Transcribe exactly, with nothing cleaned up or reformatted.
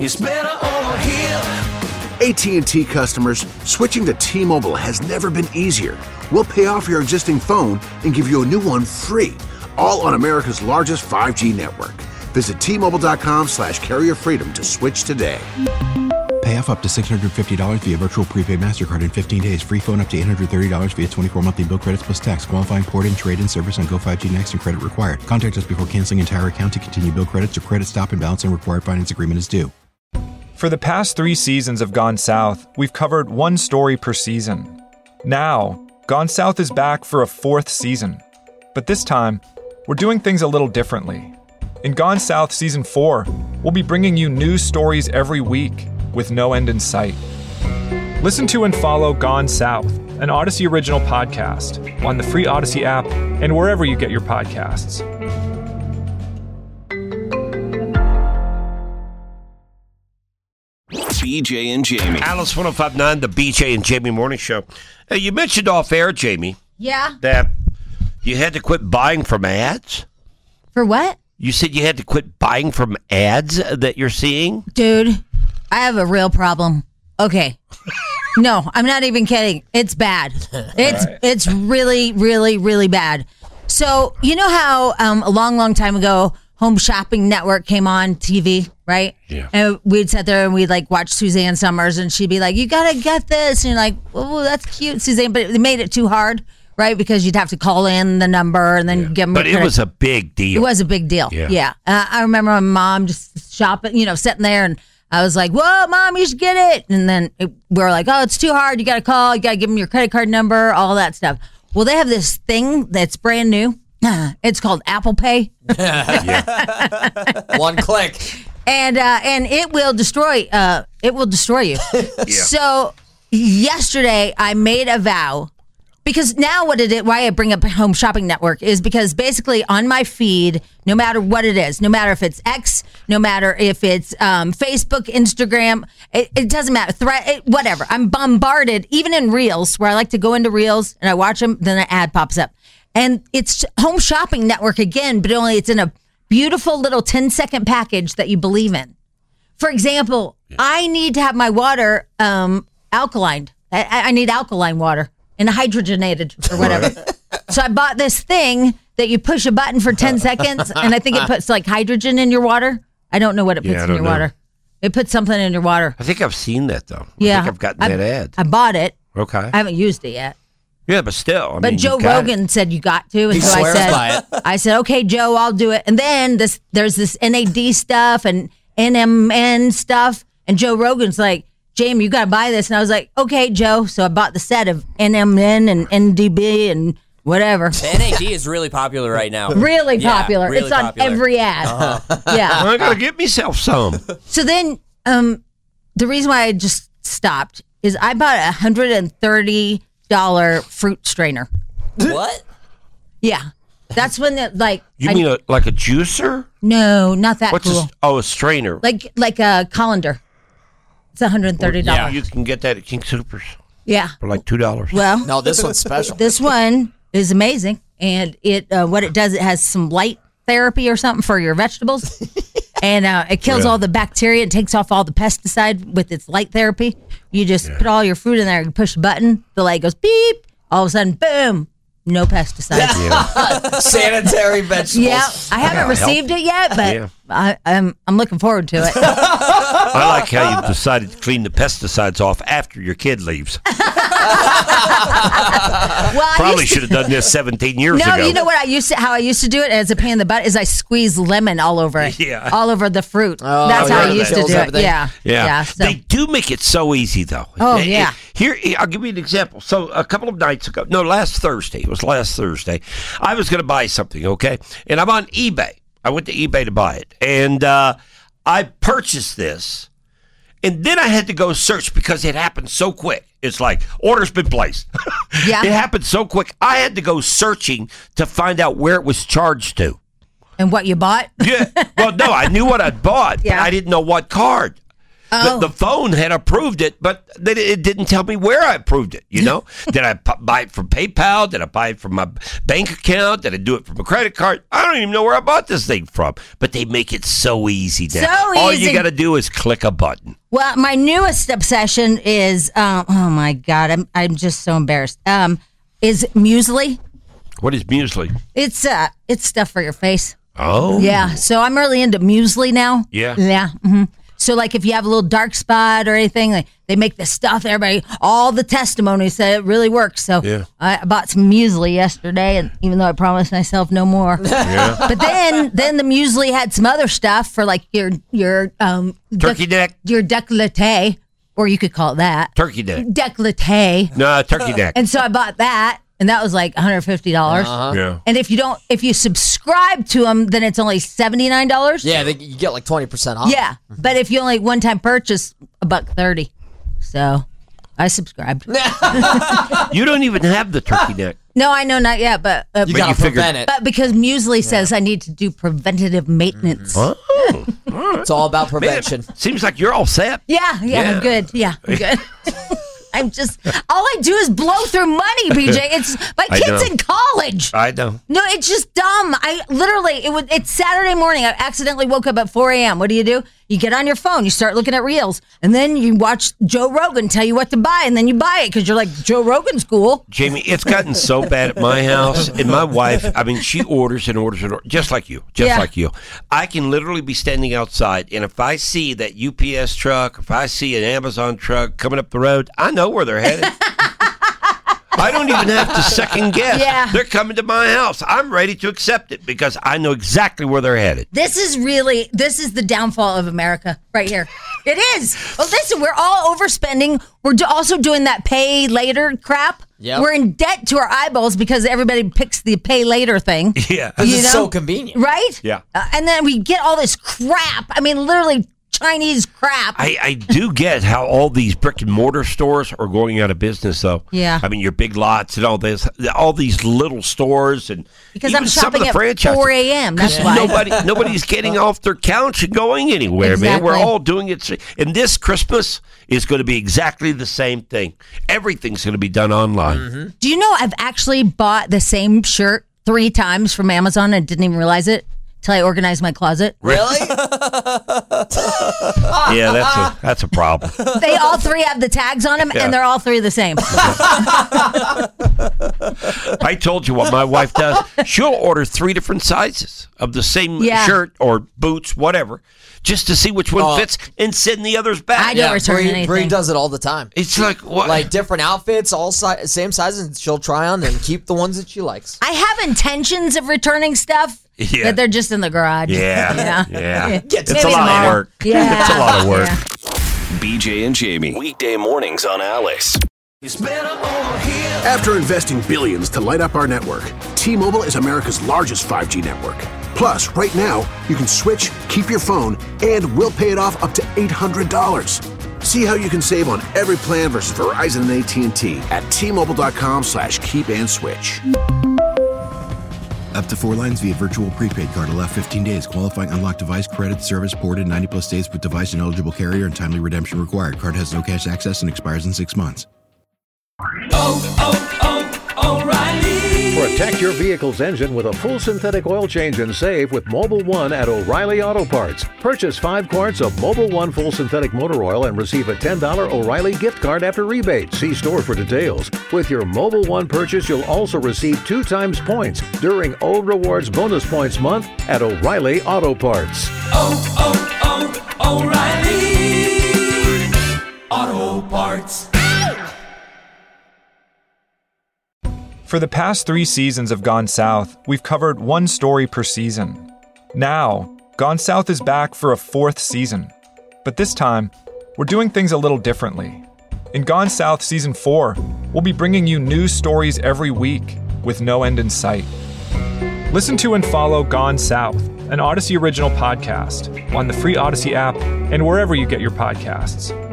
It's better over here. A T and T customers, switching to T-Mobile has never been easier. We'll pay off your existing phone and give you a new one free, all on America's largest five G network. Visit T-Mobile.com slash carrier freedom to switch today. Pay off up to six hundred fifty dollars via virtual prepaid MasterCard in fifteen days. Free phone up to eight hundred thirty dollars via twenty-four monthly bill credits plus tax. Qualifying port-in, trade-in service on Go five G Next and credit required. Contact us before canceling entire account to continue bill credits or credit stop and balance and required finance agreement is due. For the past three seasons of Gone South, we've covered one story per season. Now, Gone South is back for a fourth season. But this time, we're doing things a little differently. In Gone South Season four, we'll be bringing you new stories every week with no end in sight. Listen to and follow Gone South, an Odyssey original podcast, on the free Odyssey app and wherever you get your podcasts. B J and Jamie. Alice one oh five point nine, the B J and Jamie Morning Show. Hey, you mentioned off air, Jamie. Yeah. That you had to quit buying from ads. For what? You said you had to quit buying from ads that you're seeing? Dude, I have a real problem. Okay. No, I'm not even kidding. It's bad. It's right. It's really, really, really bad. So, you know how um, a long, long time ago, Home Shopping Network came on T V, right? Yeah. And we'd sit there and we'd like watch Suzanne Summers and she'd be like, you gotta get this. And you're like, oh, that's cute, Suzanne. But it made it too hard, right? Because you'd have to call in the number and then yeah. give them. But it was a big deal. It was a big deal. Yeah. yeah. Uh, I remember my mom just shopping, you know, sitting there and I was like, whoa, Mom, you should get it. And then it, we were like, oh, it's too hard. You got to call. You got to give them your credit card number, all that stuff. Well, they have this thing that's brand new. It's called Apple Pay. One click. And uh, and it will destroy uh, it will destroy you. yeah. So yesterday I made a vow. Because now what it is, why I bring up Home Shopping Network is because basically on my feed, no matter what it is, no matter if it's X, no matter if it's um, Facebook, Instagram, it, it doesn't matter, threat, it, whatever. I'm bombarded, even in Reels, where I like to go into Reels and I watch them, then an ad pops up. And it's Home Shopping Network again, but only it's in a beautiful little ten second package that you believe in. For example, yeah. I need to have my water um, alkaline. I, I need alkaline water. And hydrogenated or whatever. Right. So I bought this thing that you push a button for ten seconds, and I think it puts like hydrogen in your water. I don't know what it puts yeah, in your know. water. It puts something in your water. I think I've seen that, though. Yeah. I think I've gotten I, that ad. I bought it. Okay. I haven't used it yet. Yeah, but still. I but mean, Joe Rogan it. said you got to. And he so swears I said, by it. I said, okay, Joe, I'll do it. And then this, there's this N A D stuff and N M N stuff. And Joe Rogan's like, Jamie, you got to buy this. And I was like, okay, Joe. So I bought the set of N M N and N D B and whatever. N A D is really popular right now. Really yeah, popular. Really it's on popular. every ad. Uh-huh. Yeah. Well, I got to get myself some. So then um, the reason why I just stopped is I bought a one hundred thirty dollars fruit strainer. What? Yeah. That's when the, like. You I, mean a, like a juicer? No, not that What's cool. A, oh, a strainer. Like like a colander. It's one hundred thirty dollars. Yeah, you can get that at King Soopers. Yeah. For like two dollars. Well. No, this one's special. This one is amazing. And it uh, what it does, it has some light therapy or something for your vegetables. And uh, it kills really? all the bacteria and takes off all the pesticide with its light therapy. You just yeah. put all your fruit in there, you push a button, the light goes beep. All of a sudden, boom. No pesticides. Yeah. Sanitary vegetables. Yeah, I haven't received help. it yet, but yeah. I, I'm I'm looking forward to it. I like how you decided to clean the pesticides off after your kid leaves. well, Probably should have done this seventeen years no, ago. No, you know what I used to, how I used to do it as a pain in the butt is I squeeze lemon all over it, yeah. all over the fruit. Oh, That's yeah, how I used to do everything. it. Yeah, yeah. yeah so. They do make it so easy, though. Oh it, yeah. It, here, I'll give you an example. So a couple of nights ago, no, last Thursday. It was last Thursday. I was going to buy something, okay, and I'm on eBay. I went to eBay to buy it, and uh, I purchased this. And then I had to go search because it happened so quick. It's like, order's been placed. Yeah. It happened so quick. I had to go searching to find out where it was charged to. And what you bought? Yeah. Well, no, I knew what I'd bought, yeah. but I didn't know what card. Oh. The, the phone had approved it, but they, it didn't tell me where I approved it. You know, did I p- buy it from PayPal? Did I buy it from my bank account? Did I do it from a credit card? I don't even know where I bought this thing from. But they make it so easy now. So All easy. you got to do is click a button. Well, my newest obsession is, um, oh my God, I'm I'm just so embarrassed. Um, is muesli. What is muesli? It's uh, it's stuff for your face. Oh, Yeah, so I'm really into muesli now. Yeah. Yeah. hmm So, like, if you have a little dark spot or anything, like, they make this stuff. Everybody, all the testimonies say it really works. So, Yeah. I bought some muesli yesterday, and even though I promised myself no more, Yeah. but then, then the muesli had some other stuff for like your your um Turkey neck? your décolleté, or you could call it that Turkey neck. décolleté. No, turkey neck. And so I bought that, and that was like one hundred fifty dollars. Yeah. And if you don't, if you subscribe to them, then it's only seventy-nine dollars. Yeah, they, you get like twenty percent off. Yeah, but if you only one time purchase, a buck thirty. So I subscribed. You don't even have the turkey neck. No, I know not yet, but uh, You But gotta you figured- prevent it. but because muesli says I need to do preventative maintenance. Oh, It's all about prevention. seems like you're all set. Yeah, yeah, Yeah. I'm good. Yeah, I'm good. I'm just all I do is blow through money, B J. It's my I kid's know. in college. I know. No, it's just dumb. I literally, it was. It's Saturday morning. I accidentally woke up at four a.m. What do you do? You get on your phone, you start looking at reels, and then you watch Joe Rogan tell you what to buy, and then you buy it because you're like, Joe Rogan's cool. Jamie, it's gotten so bad at my house, and my wife, I mean, she orders and orders and orders, just like you, just Yeah. like you. I can literally be standing outside, and if I see that U P S truck, if I see an Amazon truck coming up the road, I know where they're headed. I don't even have to second guess. Yeah. They're coming to my house. I'm ready to accept it because I know exactly where they're headed. This is really, this is the downfall of America right here. It is. Well, listen, we're all overspending. We're do- also doing that pay later crap. Yep. We're in debt to our eyeballs because everybody picks the pay later thing. Yeah. Because You it's know? so convenient. Right? Yeah. Uh, and then we get all this crap. I mean, literally Chinese crap. I, I do get how all these brick and mortar stores are going out of business, though. Yeah. I mean, your big lots and all this, all these little stores, and Because even I'm some of shopping the at franchises. four a.m. That's why. Nobody, nobody's getting off their couch and going anywhere, man. We're Exactly. all doing it. And this Christmas is going to be exactly the same thing. Everything's going to be done online. Do you know I've actually bought the same shirt three times from Amazon and didn't even realize it till I organized my closet? Really? Yeah, that's a that's a problem. They all three have the tags on them, Yeah. and they're all three the same. I told you what my wife does. She'll order three different sizes of the same Yeah. shirt or boots, whatever, just to see which one Oh. fits and send the others back. I don't return Bree, anything. Bree does it all the time. It's like what? Like different outfits, all si- same sizes, and she'll try on and keep the ones that she likes. I have intentions of returning stuff, Yeah. but they're just in the garage. yeah, Yeah. yeah. Get to It's a Maybe lot tomorrow. of work. Yeah. It's a lot of work. Yeah. B J and Jamie. Weekday mornings on Alice. It's better over here. After investing billions to light up our network, T-Mobile is America's largest five G network. Plus, right now, you can switch, keep your phone, and we'll pay it off up to eight hundred dollars. See how you can save on every plan versus Verizon and A T and T at T-Mobile.com slash keep and switch. Up to four lines via virtual prepaid card. Allow fifteen days. Qualifying unlocked device credit service ported ninety plus days with device and eligible carrier and timely redemption required. Card has no cash access and expires in six months. Protect your vehicle's engine with a full synthetic oil change and save with Mobile One at O'Reilly Auto Parts. Purchase five quarts of Mobile One full synthetic motor oil and receive a ten dollars O'Reilly gift card after rebate. See store for details. With your Mobile One purchase, you'll also receive two times points during O Rewards Bonus Points Month at O'Reilly Auto Parts. For the past three seasons of Gone South, we've covered one story per season. Now, Gone South is back for a fourth season. But this time, we're doing things a little differently. In Gone South Season four, we'll be bringing you new stories every week with no end in sight. Listen to and follow Gone South, an Odyssey original podcast, on the free Odyssey app and wherever you get your podcasts.